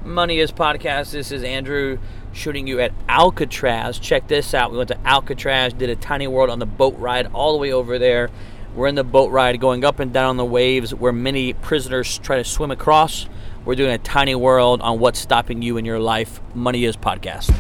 Money is Podcast. This is Andrew shooting you at Alcatraz. Check this out. We went to Alcatraz, did a tiny world on the boat ride all the way over there. We're in the boat ride going up and down the waves where many prisoners try to swim across. We're doing a tiny world on what's stopping you in your life. Money is Podcast.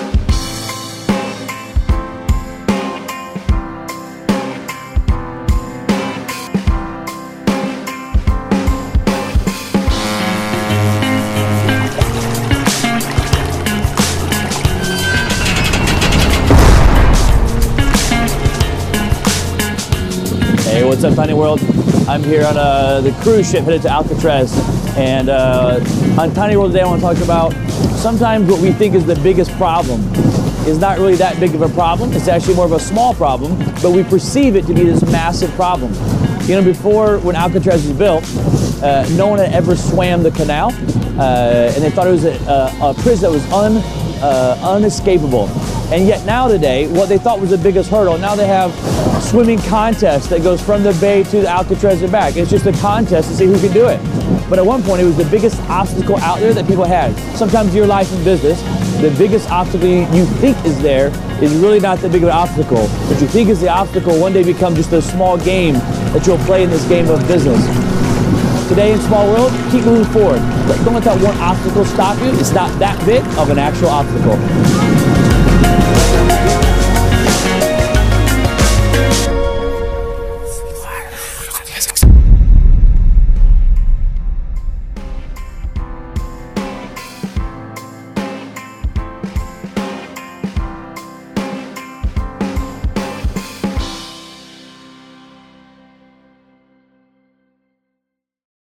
Hey, what's up, Tiny World? I'm here on the cruise ship headed to Alcatraz, and on Tiny World today I want to talk about sometimes what we think is the biggest problem is not really that big of a problem. It's actually more of a small problem, but we perceive it to be this massive problem. You know, before, when Alcatraz was built, no one had ever swam the canal, and they thought it was a prison that was unescapable. And yet now today, what they thought was the biggest hurdle, now they have swimming contest that goes from the bay to the Alcatraz and back. It's just a contest to see who can do it. But at one point, it was the biggest obstacle out there that people had. Sometimes in your life and business, the biggest obstacle you think is there is really not that big of an obstacle. What you think is the obstacle one day becomes just a small game that you'll play in this game of business. Today in Small World, keep moving forward. Don't let that one obstacle stop you. It's not that big of an actual obstacle.